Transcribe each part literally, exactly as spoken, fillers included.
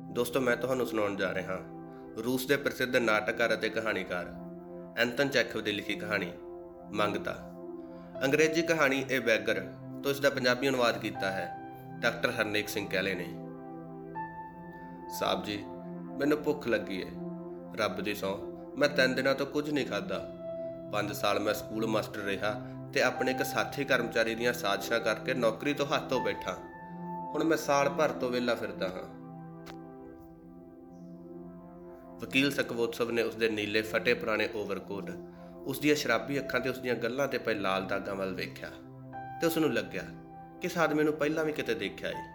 ਦੋਸਤੋ, ਮੈਂ ਤੁਹਾਨੂੰ ਸੁਣਾਉਣ ਜਾ ਰਿਹਾ ਰੂਸ ਦੇ ਪ੍ਰਸਿੱਧ ਨਾਟਕਕਾਰ ਅਤੇ ਕਹਾਣੀਕਾਰ ਐਂਟਨ ਚੈਖਵ ਦੀ ਲਿਖੀ ਕਹਾਣੀ ਮੰਗਤਾ। ਅੰਗਰੇਜ਼ੀ ਕਹਾਣੀ ਇਹ ਬੈਗਰ ਤੋਂ ਇਸ ਦਾ ਪੰਜਾਬੀ ਅਨੁਵਾਦ ਕੀਤਾ ਹੈ ਡਾਕਟਰ ਹਰਨੇਕ ਸਿੰਘ ਕੈਲੇ ਨੇ। ਸਾਹਿਬ ਜੀ, ਮੈਨੂੰ ਭੁੱਖ ਲੱਗੀ ਏ। ਰੱਬ ਦੀ ਸਹੁੰ, ਮੈਂ ਤਿੰਨ ਦਿਨਾਂ ਤੋਂ ਕੁਝ ਨਹੀਂ ਖਾਧਾ। ਪੰਜ ਸਾਲ ਮੈਂ ਸਕੂਲ ਮਾਸਟਰ ਰਿਹਾ ਤੇ ਆਪਣੇ ਇੱਕ ਸਾਥੀ ਕਰਮਚਾਰੀ ਦੀਆਂ ਸਾਜ਼ਿਸ਼ਾਂ ਕਰਕੇ ਨੌਕਰੀ ਤੋਂ ਹੱਥ ਧੋ ਬੈਠਾ। ਹੁਣ ਮੈਂ ਸਾਲ ਭਰ ਤੋਂ ਵਿਹਲਾ ਫਿਰਦਾ ਹਾਂ। ਵਕੀਲ ਸਕਵੋਤਸਵ ਨੇ ਉਸਦੇ ਨੀਲੇ ਫਟੇ ਪੁਰਾਣੇ ਓਵਰਕੋਟ, ਉਸਦੀਆਂ ਸ਼ਰਾਬੀ ਅੱਖਾਂ ਤੇ ਉਸਦੀਆਂ ਗੱਲਾਂ ਤੇ ਪਏ ਲਾਲ ਦਾਗਾਂ ਵੱਲ ਵੇਖਿਆ ਤੇ ਉਸਨੂੰ ਲੱਗਿਆ ਕਿ ਇਸ ਆਦਮੀ ਨੂੰ ਪਹਿਲਾਂ ਵੀ ਕਿਤੇ ਦੇਖਿਆ ਏ।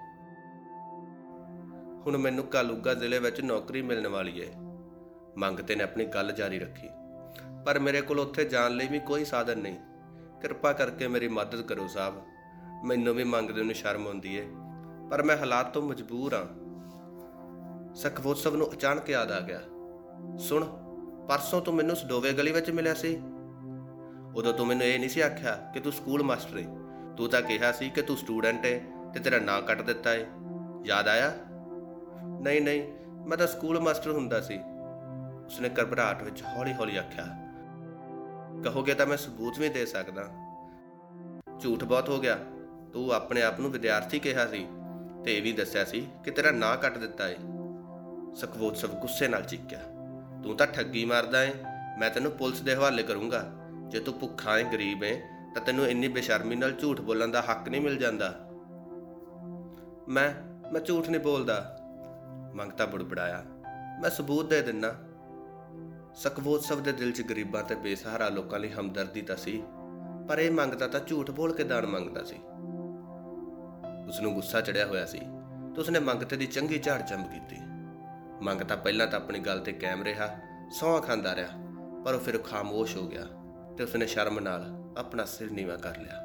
ਹੁਣ ਮੈਨੂੰ ਕਾਲੂਗਾ ਜ਼ਿਲ੍ਹੇ ਵਿੱਚ ਨੌਕਰੀ ਮਿਲਣ ਵਾਲੀ ਏ। ਮੰਗਤੇ ਨੇ ਆਪਣੀ ਗੱਲ ਜਾਰੀ ਰੱਖੀ। ਪਰ ਮੇਰੇ ਕੋਲ ਉੱਥੇ ਜਾਣ ਲਈ ਵੀ ਕੋਈ ਸਾਧਨ ਨਹੀਂ। ਕਿਰਪਾ ਕਰਕੇ ਮੇਰੀ ਮਦਦ ਕਰੋ ਸਾਹਿਬ। ਮੈਨੂੰ ਵੀ ਮੰਗਦੇ ਨੂੰ ਸ਼ਰਮ ਆਉਂਦੀ ਏ, ਪਰ ਮੈਂ ਹਾਲਾਤ ਤੋਂ ਮਜਬੂਰ ਹਾਂ। ਸਕਵੋਤਸਵ ਨੂੰ ਅਚਾਨਕ ਯਾਦ ਆ ਗਿਆ, ਸੁਣ, ਪਰਸੋਂ ਤੂੰ ਮੈਨੂੰ ਸਡੋਵੇ ਗਲੀ ਵਿੱਚ ਮਿਲਿਆ ਸੀ। ਉਦੋਂ ਤੂੰ ਮੈਨੂੰ ਇਹ ਨਹੀਂ ਸੀ ਆਖਿਆ ਕਿ ਤੂੰ ਸਕੂਲ ਮਾਸਟਰ ਏ। ਤੂੰ ਤਾਂ ਕਿਹਾ ਸੀ ਕਿ ਤੂੰ ਸਟੂਡੈਂਟ ਏ ਤੇ ਤੇਰਾ ਨਾਂ ਕੱਟ ਦਿੱਤਾ ਏ। ਯਾਦ ਆਇਆ? ਨਹੀਂ ਨਹੀਂ, ਮੈਂ ਤਾਂ ਸਕੂਲ ਮਾਸਟਰ ਹੁੰਦਾ ਸੀ, ਉਸਨੇ ਘਬਰਾਹਟ ਵਿੱਚ ਹੌਲੀ ਹੌਲੀ ਆਖਿਆ। ਕਹੋਗੇ ਤਾਂ ਮੈਂ ਸਬੂਤ ਵੀ ਦੇ ਸਕਦਾ। ਝੂਠ ਬਹੁਤ ਹੋ ਗਿਆ। ਤੂੰ ਆਪਣੇ ਆਪ ਨੂੰ ਵਿਦਿਆਰਥੀ ਕਿਹਾ ਸੀ ਤੇ ਇਹ ਵੀ ਦੱਸਿਆ ਸੀ ਕਿ ਤੇਰਾ ਨਾਂ ਕੱਟ ਦਿੱਤਾ ਏ। ਸਕਵੋਤਸਵ ਗੁੱਸੇ ਨਾਲ ਚੀਕਿਆ, ਤੂੰ ਤਾਂ ਠੱਗੀ ਮਾਰਦਾ ਏ। ਮੈਂ ਤੈਨੂੰ ਪੁਲਿਸ ਦੇ ਹਵਾਲੇ ਕਰੂੰਗਾ। ਜੇ ਤੂੰ ਭੁੱਖਾ ਏ, ਗਰੀਬ ਏ, ਤਾਂ ਤੈਨੂੰ ਇੰਨੀ ਬੇਸ਼ਰਮੀ ਨਾਲ ਝੂਠ ਬੋਲਣ ਦਾ ਹੱਕ ਨਹੀਂ ਮਿਲ ਜਾਂਦਾ। ਮੈਂ ਮੈਂ ਝੂਠ ਨਹੀਂ ਬੋਲਦਾ, ਮੰਗਤਾ ਬੁੜਬੜਾਇਆ। ਮੈਂ ਸਬੂਤ ਦੇ ਦਿੰਦਾ। ਸਕਵੋਤਸਵ ਦੇ ਦਿਲ 'ਚ ਗਰੀਬਾਂ ਤੇ ਬੇਸਹਾਰਾ ਲੋਕਾਂ ਲਈ ਹਮਦਰਦੀ ਤਾਂ ਸੀ, ਪਰ ਇਹ ਮੰਗਤਾ ਤਾਂ ਝੂਠ ਬੋਲ ਕੇ ਦਾਨ ਮੰਗਦਾ ਸੀ। ਉਸਨੂੰ ਗੁੱਸਾ ਚੜਿਆ ਹੋਇਆ ਸੀ ਤੇ ਉਸਨੇ ਮੰਗਤੇ ਦੀ ਚੰਗੀ ਝਾੜ ਝੰਬ ਕੀਤੀ। ਮੰਗਤਾ ਪਹਿਲਾਂ ਤਾਂ ਆਪਣੀ ਗੱਲ ਤੇ ਕਾਇਮ ਰਿਹਾ, ਸਹੁੰ ਖਾਂਦਾ ਰਿਹਾ, ਪਰ ਉਹ ਫਿਰ ਖਾਮੋਸ਼ ਹੋ ਗਿਆ ਤੇ ਉਸਨੇ ਸ਼ਰਮ ਨਾਲ ਆਪਣਾ ਸਿਰ ਨੀਵਾਂ ਕਰ ਲਿਆ।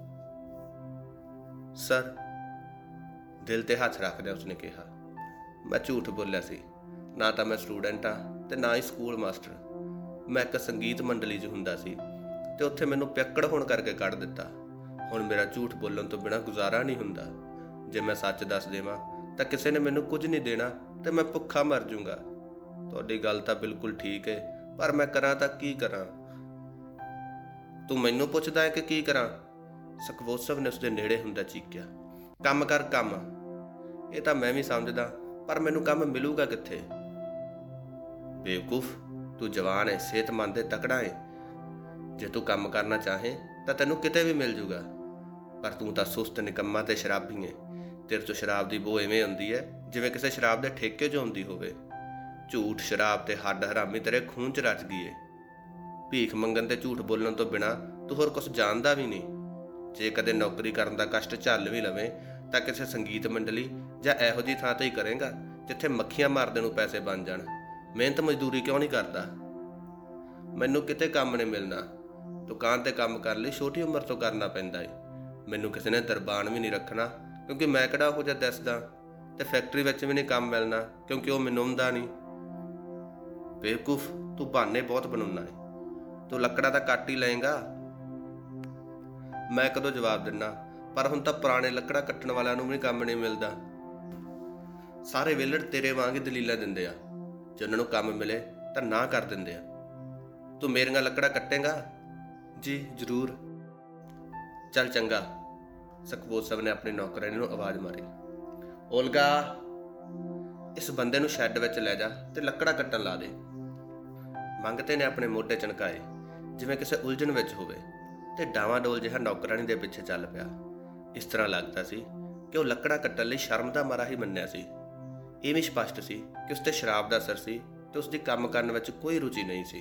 ਸਰ, ਦਿਲ ਤੇ ਹੱਥ ਰੱਖਦਿਆਂ ਉਸਨੇ ਕਿਹਾ, ਮੈਂ ਝੂਠ ਬੋਲਿਆ ਸੀ। ਨਾ ਤਾਂ ਮੈਂ ਸਟੂਡੈਂਟ ਹਾਂ ਤੇ ਨਾ ਹੀ ਸਕੂਲ ਮਾਸਟਰ। ਮੈਂ ਇੱਕ ਸੰਗੀਤ ਮੰਡਲੀ 'ਚ ਹੁੰਦਾ ਸੀ ਤੇ ਉੱਥੇ ਮੈਨੂੰ ਪਿੱਕੜ ਹੋਣ ਕਰਕੇ ਕੱਢ ਦਿੱਤਾ। ਹੁਣ ਮੇਰਾ ਝੂਠ ਬੋਲਣ ਤੋਂ ਬਿਨਾਂ ਗੁਜ਼ਾਰਾ ਨਹੀਂ ਹੁੰਦਾ। ਜੇ ਮੈਂ ਸੱਚ ਦੱਸ ਦੇਵਾਂ ਤਾਂ ਕਿਸੇ ਨੇ ਮੈਨੂੰ ਕੁਝ ਨਹੀਂ ਦੇਣਾ ਤੇ ਮੈਂ ਭੁੱਖਾ ਮਰ ਜਾਊਂਗਾ। ਤੁਹਾਡੀ ਗੱਲ ਤਾਂ ਬਿਲਕੁਲ ਠੀਕ ਹੈ, ਪਰ ਮੈਂ ਕਰਾਂ ਤਾਂ ਕੀ ਕਰਾਂ? ਤੂੰ ਮੈਨੂੰ ਪੁੱਛਦਾ ਹੈ ਕਿ ਕੀ ਕਰਾਂ? ਸਕਵੋਤਸਵ ਨੇ ਉਸਦੇ ਨੇੜੇ ਹੁੰਦਾ ਚੀਕਿਆ। ਕੰਮ ਕਰ, ਕੰਮ। ਇਹ ਤਾਂ ਮੈਂ ਵੀ ਸਮਝਦਾ, ਪਰ ਮੈਨੂੰ ਕੰਮ ਮਿਲੂਗਾ ਕਿੱਥੇ? ਬੇਵਕੂਫ, ਤੂੰ ਜਵਾਨ ਹੈ, ਸਿਹਤਮੰਦ ਤੇ ਤਕੜਾ ਹੈ। ਜੇ ਤੂੰ ਕੰਮ ਕਰਨਾ ਚਾਹੇ ਤਾਂ ਤੈਨੂੰ ਕਿਤੇ ਵੀ ਮਿਲ ਜੂਗਾ, ਪਰ ਤੂੰ ਤਾਂ ਸੁਸਤ, ਨਿਕੰਮਾ ਤੇ ਸ਼ਰਾਬੀ ਹੈ। ਤੇਰੇ ਤੋਂ ਸ਼ਰਾਬ ਦੀ ਬੋ ਐਵੇਂ ਆਉਂਦੀ ਹੈ ਜਿਵੇਂ ਕਿਸੇ ਸ਼ਰਾਬ ਦੇ ਠੇਕੇ 'ਚ ਆਉਂਦੀ ਹੋਵੇ। ਝੂਠ, ਸ਼ਰਾਬ ਤੇ ਹੱਡ ਹਰਾਮੀ ਤੇਰੇ ਖੂਨ 'ਚ ਰਚ ਗਈ ਏ। ਭੀਖ ਮੰਗਣ ਤੇ ਝੂਠ ਬੋਲਣ ਤੋਂ ਬਿਨਾਂ ਤੂੰ ਹੋਰ ਕੁਛ ਜਾਣਦਾ ਵੀ ਨਹੀਂ। ਜੇ ਕਦੇ ਨੌਕਰੀ ਕਰਨ ਦਾ ਕਸ਼ਟ ਝੱਲ ਵੀ ਲਵੇਂ ਤਾਂ ਕਿਸੇ ਸੰਗੀਤ ਮੰਡਲੀ ਜਾਂ ਇਹੋ ਜਿਹੀ ਥਾਂ 'ਤੇ ਹੀ ਕਰੇਗਾ ਜਿੱਥੇ ਮੱਖੀਆਂ ਮਾਰਦੇ ਨੂੰ ਪੈਸੇ ਬਣ ਜਾਣ। ਮਿਹਨਤ ਮਜ਼ਦੂਰੀ ਕਿਉਂ ਨਹੀਂ ਕਰਦਾ? ਮੈਨੂੰ ਕਿਤੇ ਕੰਮ ਨਹੀਂ ਮਿਲਣਾ। ਦੁਕਾਨ 'ਤੇ ਕੰਮ ਕਰਨ ਲਈ ਛੋਟੀ ਉਮਰ ਤੋਂ ਕਰਨਾ ਪੈਂਦਾ ਏ। ਮੈਨੂੰ ਕਿਸੇ ਨੇ ਦਰਬਾਨ ਵੀ ਨਹੀਂ ਰੱਖਣਾ ਕਿਉਂਕਿ ਮੈਂ ਕਿਹੜਾ ਉਹੋ ਜਿਹਾ ਦਿਸਦਾ, ਤੇ ਫੈਕਟਰੀ ਵਿੱਚ ਵੀ ਨਹੀਂ ਕੰਮ ਮਿਲਣਾ ਕਿਉਂਕਿ ਉਹ ਮੈਨੂੰ ਆਉਂਦਾ ਨਹੀਂ। ਬੇਵਕੂਫ, ਤੂੰ ਬਹਾਨੇ ਬਹੁਤ ਬਣਾਉਣਾ ਏ। ਤੂੰ ਲੱਕੜਾਂ ਤਾਂ ਕੱਟ ਹੀ ਲਏਗਾ। ਮੈਂ ਕਦੋਂ ਜਵਾਬ ਦਿੰਦਾ? ਪਰ ਹੁਣ ਤਾਂ ਪੁਰਾਣੇ ਲੱਕੜਾਂ ਕੱਟਣ ਵਾਲਿਆਂ ਨੂੰ ਵੀ ਕੰਮ ਨਹੀਂ ਮਿਲਦਾ। ਸਾਰੇ ਵਿਹਲੜ ਤੇਰੇ ਵਾਂਗ ਹੀ ਦਲੀਲਾਂ ਦਿੰਦੇ ਆ। ਜੇ ਉਹਨਾਂ ਨੂੰ ਕੰਮ ਮਿਲੇ ਤਾਂ ਨਾ ਕਰ ਦਿੰਦੇ ਆ। ਤੂੰ ਮੇਰੀਆਂ ਲੱਕੜਾਂ ਕੱਟੇਂਗਾ? ਜੀ ਜ਼ਰੂਰ। ਚੱਲ ਚੰਗਾ। ਸਕਵੋਤਸਵ ਨੇ ਆਪਣੀ ਨੌਕਰਾਨੀ ਨੂੰ ਆਵਾਜ਼ ਮਾਰੀ। ਓਲਗਾ, ਇਸ ਬੰਦੇ ਨੂੰ ਸ਼ੈੱਡ ਵਿੱਚ ਲੈ ਜਾ ਤੇ ਲੱਕੜਾਂ ਕੱਟਣ ਲਾ ਦੇ। ਮੰਗਤੇ ਨੇ ਆਪਣੇ ਮੋਢੇ ਚਣਕਾਏ ਜਿਵੇਂ ਕਿਸੇ ਉਲਝਣ ਵਿੱਚ ਹੋਵੇ ਤੇ ਡਾਵਾਂਡੋਲ ਜਿਹਾ ਨੌਕਰਾਨੀ ਦੇ ਪਿੱਛੇ ਚੱਲ ਪਿਆ। ਇਸ ਤਰ੍ਹਾਂ ਲੱਗਦਾ ਸੀ ਕਿ ਉਹ ਲੱਕੜਾਂ ਕੱਟਣ ਲਈ ਸ਼ਰਮ ਦਾ ਮਾਰਾ ਹੀ ਮੰਨਿਆ ਸੀ। ਇਹ ਵੀ ਸਪਸ਼ਟ ਸੀ ਕਿ ਉਸ ਤੇ ਸ਼ਰਾਬ ਦਾ ਅਸਰ ਸੀ ਤੇ ਉਸ ਦੀ ਕੰਮ ਕਰਨ ਵਿੱਚ ਕੋਈ ਰੁਚੀ ਨਹੀਂ ਸੀ।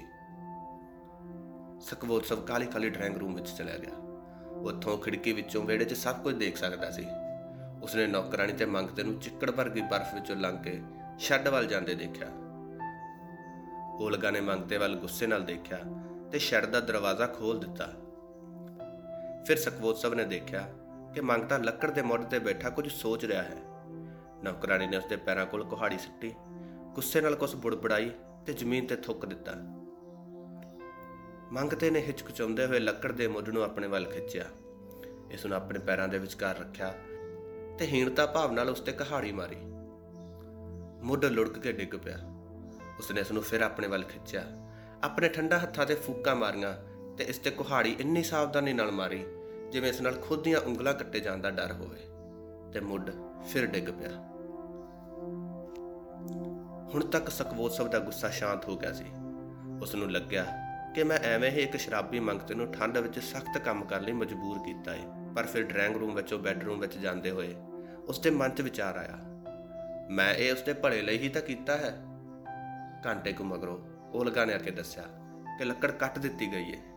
ਸਕਵੋਤਸਵ ਕਾਹਲੀ ਕਾਹਲੀ ਡਰਾਇੰਗ ਰੂਮ ਵਿੱਚ ਚਲਿਆ ਗਿਆ। ਉੱਥੋਂ ਖਿੜਕੀ ਵਿੱਚੋਂ ਵਿਹੜੇ 'ਚ ਸਭ ਕੁਝ ਦੇਖ ਸਕਦਾ ਸੀ। ਉਸਨੇ ਨੌਕਰਾਣੀ ਤੇ ਮੰਗਤੇ ਨੂੰ ਚਿੱਕੜ ਭਰਗੀ ਬਰਫ਼ ਵਿੱਚੋਂ ਲੰਘ ਕੇ ਸ਼ੈੱਡ ਵੱਲ ਜਾਂਦੇ ਦੇਖਿਆ। ਓਲਗਾ ਨੇ ਮੰਗਤੇ ਵੱਲ ਗੁੱਸੇ ਨਾਲ ਦੇਖਿਆ ਤੇ ਸ਼ੈੱਡ ਦਾ ਦਰਵਾਜ਼ਾ ਖੋਲ੍ਹ ਦਿੱਤਾ। ਫਿਰ ਸਕਵੋਤਸਵ ਨੇ ਦੇਖਿਆ ਕਿ ਮੰਗਤਾ ਲੱਕੜ ਦੇ ਮੁੱਢ ਤੇ ਬੈਠਾ ਕੁਝ ਸੋਚ ਰਿਹਾ ਹੈ। ਨੌਕਰਾਣੀ ਨੇ ਉਸਦੇ ਪੈਰਾਂ ਕੋਲ ਕੁਹਾੜੀ ਸਿੱਟੀ, ਗੁੱਸੇ ਨਾਲ ਕੁਛ ਬੁੜਬੜਾਈ ਤੇ ਜ਼ਮੀਨ ਤੇ ਥੁੱਕ ਦਿੱਤਾ। ਮੰਗਤੇ ਨੇ ਹਿਚਕਚਾਉਂਦੇ ਹੋਏ ਲੱਕੜ ਦੇ ਮੁੱਢ ਨੂੰ ਆਪਣੇ ਵੱਲ ਖਿੱਚਿਆ, ਇਸ ਨੂੰ ਆਪਣੇ ਪੈਰਾਂ ਦੇ ਵਿਚਕਾਰ ਰੱਖਿਆ ਤੇ ਹੀਣਤਾ ਭਾਵ ਨਾਲ ਉਸ ਤੇ ਕੁਹਾੜੀ ਮਾਰੀ। ਮੁੱਢ ਲੁੜਕ ਕੇ ਡਿੱਗ ਪਿਆ। ਉਸਨੇ ਇਸ ਨੂੰ ਫਿਰ ਆਪਣੇ ਵੱਲ ਖਿੱਚਿਆ, ਆਪਣੇ ਠੰਡਾ ਹੱਥਾਂ 'ਤੇ ਫੂਕਾਂ ਮਾਰੀਆਂ ਤੇ ਇਸ 'ਤੇ ਕੁਹਾੜੀ ਇੰਨੀ ਸਾਵਧਾਨੀ ਨਾਲ ਮਾਰੀ ਜਿਵੇਂ ਇਸ ਨਾਲ ਖੁਦ ਦੀਆਂ ਉਂਗਲਾਂ ਕੱਟੇ ਜਾਣ ਦਾ ਡਰ ਹੋਵੇ, ਤੇ ਮੁੱਢ ਫਿਰ ਡਿੱਗ ਪਿਆ। ਹੁਣ ਤੱਕ ਸਕਵੋਤਸਵ ਦਾ ਗੁੱਸਾ ਸ਼ਾਂਤ ਹੋ ਗਿਆ ਸੀ। ਉਸ ਨੂੰ ਲੱਗਿਆ ਕਿ ਮੈਂ ਐਵੇਂ ਹੀ ਇੱਕ ਸ਼ਰਾਬੀ ਮੰਗਤੇ ਨੂੰ ਠੰਡ ਵਿੱਚ ਸਖਤ ਕੰਮ ਕਰਨ ਲਈ ਮਜਬੂਰ ਕੀਤਾ ਹੈ। ਪਰ ਫਿਰ ਡਰਾਇੰਗ ਰੂਮ ਵਿੱਚੋਂ ਬੈੱਡਰੂਮ ਵਿੱਚ ਜਾਂਦੇ ਹੋਏ ਉਸਦੇ ਮਨ 'ਚ ਵਿਚਾਰ ਆਇਆ, ਮੈਂ ਇਹ ਉਸਦੇ ਭਲੇ ਲਈ ਹੀ ਤਾਂ ਕੀਤਾ ਹੈ। ਘੰਟੇ ਕੁ ਮਗਰੋਂ ਓਲਗਾ ਨੇ ਆ ਕੇ ਦੱਸਿਆ ਕਿ ਲੱਕੜ ਕੱਟ ਦਿੱਤੀ ਗਈ ਹੈ।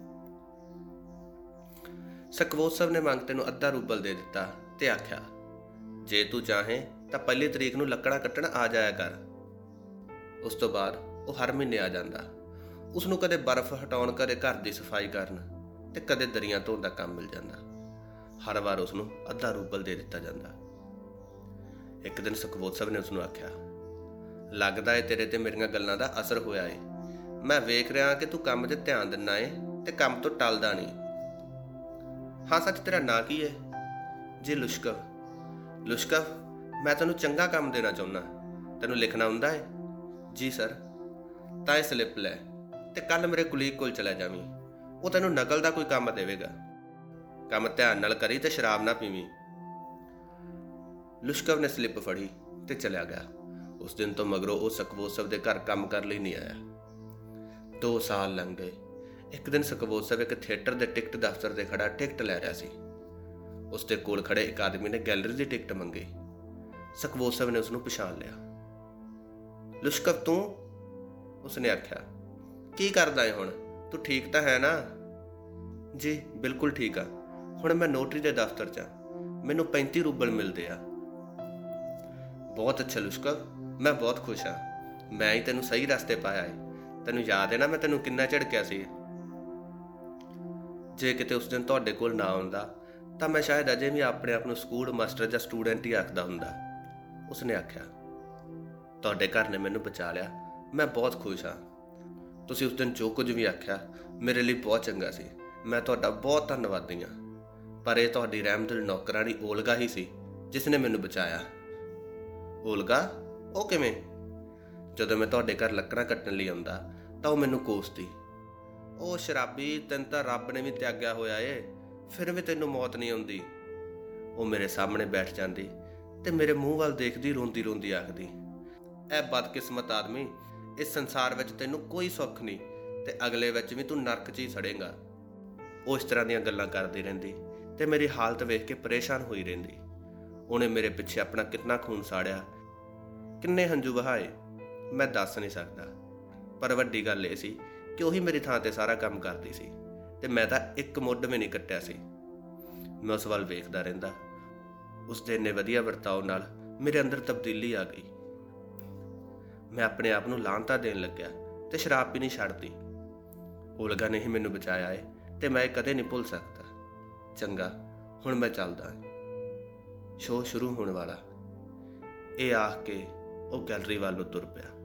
ਸਕਵੋਤਸਵ ਨੇ ਮੰਗਤੇ ਨੂੰ ਅੱਧਾ ਰੂਬਲ ਦੇ ਦਿੱਤਾ ਤੇ ਆਖਿਆ, ਜੇ ਤੂੰ ਚਾਹੇ ਤਾਂ ਪਹਿਲੀ ਤਰੀਕ ਨੂੰ ਲੱਕੜਾਂ ਕੱਟਣ ਆ ਜਾਇਆ ਕਰ। ਉਸ ਤੋਂ ਬਾਅਦ ਉਹ ਹਰ ਮਹੀਨੇ ਆ ਜਾਂਦਾ। ਉਸ ਨੂੰ ਕਦੇ ਬਰਫ਼ ਹਟਾਉਣ, ਕਦੇ ਘਰ ਦੀ ਸਫਾਈ ਕਰਨ ਤੇ ਕਦੇ ਦਰੀਆਂ ਧੋਣ ਦਾ ਕੰਮ ਮਿਲ ਜਾਂਦਾ। ਹਰ ਵਾਰ ਉਸ ਨੂੰ ਅੱਧਾ ਰੂਬਲ ਦੇ ਦਿੱਤਾ ਜਾਂਦਾ। ਇੱਕ ਦਿਨ ਸਕਵੋਤਸਵ ਨੇ ਉਸ ਨੂੰ ਆਖਿਆ, ਲੱਗਦਾ ਏ ਤੇਰੇ ਤੇ ਮੇਰੀਆਂ ਗੱਲਾਂ ਦਾ ਅਸਰ ਹੋਇਆ ਏ। ਮੈਂ ਵੇਖ ਰਿਹਾ ਕਿ ਤੂੰ ਕੰਮ 'ਤੇ ਧਿਆਨ ਦਿੰਦਾ ਏ ਤੇ ਕੰਮ ਤੋਂ ਟਲਦਾ ਨਹੀਂ। ਹਾਂ ਸੱਚ, ਤੇਰਾ ਨਾਂ ਕੀ ਹੈ? ਜੀ ਲੁਸ਼ਕਵ। ਲੁਸ਼ਕਵ, ਮੈਂ ਤੈਨੂੰ ਚੰਗਾ ਕੰਮ ਦੇਣਾ ਚਾਹੁੰਦਾ। ਤੈਨੂੰ ਲਿਖਣਾ ਆਉਂਦਾ ਹੈ? ਜੀ ਸਰ। ਤਾਂ ਇਹ ਸਲਿੱਪ ਲੈ ਤੇ ਕੱਲ ਮੇਰੇ ਕੁਲੀਗ ਕੋਲ ਚਲਾ ਜਾਵੀਂ। ਉਹ ਤੈਨੂੰ ਨਕਲ ਦਾ ਕੋਈ ਕੰਮ ਦੇਵੇਗਾ। ਕੰਮ ਧਿਆਨ ਨਾਲ ਕਰੀ ਤੇ ਸ਼ਰਾਬ ਨਾ ਪੀਵੀਂ। ਲੁਸ਼ਕਵ ਨੇ ਸਲਿੱਪ ਫੜੀ ਤੇ ਚਲਿਆ ਗਿਆ। ਉਸ ਦਿਨ ਤੋਂ ਮਗਰੋਂ ਉਹ ਸਕਵੋਤਸਵ ਦੇ ਘਰ ਕੰਮ ਕਰਨ ਲਈ ਨਹੀਂ ਆਇਆ। ਦੋ ਸਾਲ ਲੰਘ ਗਏ। ਇੱਕ ਦਿਨ ਸਕਵੋਤਸਵ ਇੱਕ ਥੀਏਟਰ ਦੇ ਟਿਕਟ ਦਫ਼ਤਰ ਤੇ ਖੜਾ ਟਿਕਟ ਲੈ ਰਿਹਾ ਸੀ। ਉਸ ਦੇ ਕੋਲ ਖੜੇ ਇੱਕ ਆਦਮੀ ਨੇ ਗੈਲਰੀ ਦੀ ਟਿਕਟ ਮੰਗੀ। ਸਕਵੋਤਸਵ ਨੇ ਉਸ ਨੂੰ ਪਛਾਣ ਲਿਆ। ਲੁਸ਼ਕਵ ਤੂੰ? ਉਸਨੇ ਆਖਿਆ, ਕੀ ਕਰਦਾ ਹੈ ਹੁਣ? ਤੂੰ ਠੀਕ ਤਾਂ ਹੈ ਨਾ? ਜੀ ਬਿਲਕੁਲ ਠੀਕ ਆ। ਹੁਣ ਮੈਂ ਨੋਟਰੀ ਦੇ ਦਫ਼ਤਰ 'ਚ ਆ। ਮੈਨੂੰ ਪੈਂਤੀ ਰੂਬਲ ਮਿਲਦੇ ਆ। ਬਹੁਤ ਅੱਛਾ ਲੁਸ਼ਕਵ, ਮੈਂ ਬਹੁਤ ਖੁਸ਼ ਹਾਂ। ਮੈਂ ਹੀ ਤੈਨੂੰ ਸਹੀ ਰਸਤੇ ਪਾਇਆ ਹੈ। ਤੈਨੂੰ ਯਾਦ ਹੈ ਨਾ ਮੈਂ ਤੈਨੂੰ ਕਿੰਨਾ ਝਿੜਕਿਆ ਸੀ? ਜੇ ਕਿਤੇ ਉਸ ਦਿਨ ਤੁਹਾਡੇ ਕੋਲ ਨਾ ਆਉਂਦਾ ਤਾਂ ਮੈਂ ਸ਼ਾਇਦ ਅਜੇ ਵੀ ਆਪਣੇ ਆਪ ਨੂੰ ਸਕੂਲ ਮਾਸਟਰ ਜਾਂ ਸਟੂਡੈਂਟ ਹੀ ਆਖਦਾ ਹੁੰਦਾ। ਉਸਨੇ ਆਖਿਆ, ਤੁਹਾਡੇ ਘਰ ਨੇ ਮੈਨੂੰ ਬਚਾ ਲਿਆ। ਮੈਂ ਬਹੁਤ ਖੁਸ਼ ਹਾਂ। ਤੁਸੀਂ ਉਸ ਦਿਨ ਜੋ ਕੁਝ ਵੀ ਆਖਿਆ ਮੇਰੇ ਲਈ ਬਹੁਤ ਚੰਗਾ ਸੀ। ਮੈਂ ਤੁਹਾਡਾ ਬਹੁਤ ਧੰਨਵਾਦੀ ਹਾਂ। ਪਰ ਇਹ ਤੁਹਾਡੀ ਰਹਿਮਦਿਲ ਨੌਕਰਾਣੀ ਓਲਗਾ ਹੀ ਸੀ ਜਿਸ ਨੇ ਮੈਨੂੰ ਬਚਾਇਆ। ਓਲਗਾ? ਉਹ ਕਿਵੇਂ? ਜਦੋਂ ਮੈਂ ਤੁਹਾਡੇ ਘਰ ਲੱਕੜਾਂ ਕੱਟਣ ਲਈ ਆਉਂਦਾ ਤਾਂ ਉਹ ਮੈਨੂੰ ਕੋਸਦੀ। ਉਹ ਸ਼ਰਾਬੀ, ਤੈਨੂੰ ਤਾਂ ਰੱਬ ਨੇ ਵੀ ਤਿਆਗਿਆ ਹੋਇਆ ਏ, ਫਿਰ ਵੀ ਤੈਨੂੰ ਮੌਤ ਨਹੀਂ ਆਉਂਦੀ। ਉਹ ਮੇਰੇ ਸਾਹਮਣੇ ਬੈਠ ਜਾਂਦੀ ਤੇ ਮੇਰੇ ਮੂੰਹ ਵੱਲ ਦੇਖਦੀ ਰੋਂਦੀ ਰੋਂਦੀ ਆਖਦੀ, ਐ ਬਦਕਿਸਮਤ ਆਦਮੀ, ਇਸ ਸੰਸਾਰ ਵਿੱਚ ਤੈਨੂੰ ਕੋਈ ਸੁੱਖ ਨਹੀਂ ਤੇ ਅਗਲੇ ਵਿੱਚ ਵੀ ਤੂੰ ਨਰਕ 'ਚ ਹੀ ਸੜੇਂਗਾ। ਉਹ ਇਸ ਤਰ੍ਹਾਂ ਦੀਆਂ ਗੱਲਾਂ ਕਰਦੀ ਰਹਿੰਦੀ ਤੇ ਮੇਰੀ ਹਾਲਤ ਵੇਖ ਕੇ ਪਰੇਸ਼ਾਨ ਹੋਈ ਰਹਿੰਦੀ। ਉਹਨੇ ਮੇਰੇ ਪਿੱਛੇ ਆਪਣਾ ਕਿੰਨਾ ਖੂਨ ਸਾੜਿਆ, ਕਿੰਨੇ ਹੰਝੂ ਵਹਾਏ, ਮੈਂ ਦੱਸ ਨਹੀਂ ਸਕਦਾ। ਪਰ ਵੱਡੀ ਗੱਲ ਇਹ ਸੀ ਕਿ ਉਹੀ ਮੇਰੀ ਥਾਂ ਤੇ ਸਾਰਾ ਕੰਮ ਕਰਦੀ ਸੀ ਤੇ ਮੈਂ ਤਾਂ ਇੱਕ ਮੁੱਢ ਵੀ ਨਹੀਂ ਕੱਟਿਆ ਸੀ। ਮੈਂ ਉਸ ਵੱਲ ਵੇਖਦਾ ਰਹਿੰਦਾ। ਉਸ ਦੇ ਇੰਨੇ ਵਧੀਆ ਵਰਤਾਓ ਨਾਲ ਮੇਰੇ ਅੰਦਰ ਤਬਦੀਲੀ ਆ ਗਈ। ਮੈਂ ਆਪਣੇ ਆਪ ਨੂੰ ਲਾਹਨਤਾਂ ਦੇਣ ਲੱਗਿਆ ਤੇ ਸ਼ਰਾਬ ਪੀਣੀ ਛੱਡਤੀ। ਓਲਗਾ ਨੇ ਹੀ ਮੈਨੂੰ ਬਚਾਇਆ ਏ ਤੇ ਮੈਂ ਇਹ ਕਦੇ ਨਹੀਂ ਭੁੱਲ ਸਕਦਾ। ਚੰਗਾ, ਹੁਣ ਮੈਂ ਚੱਲਦਾ। ਸ਼ੋਅ ਸ਼ੁਰੂ ਹੋਣ ਵਾਲਾ। ਇਹ ਆਖ ਕੇ ਉਹ ਗੈਲਰੀ ਵੱਲ ਨੂੰ ਤੁਰ ਪਿਆ।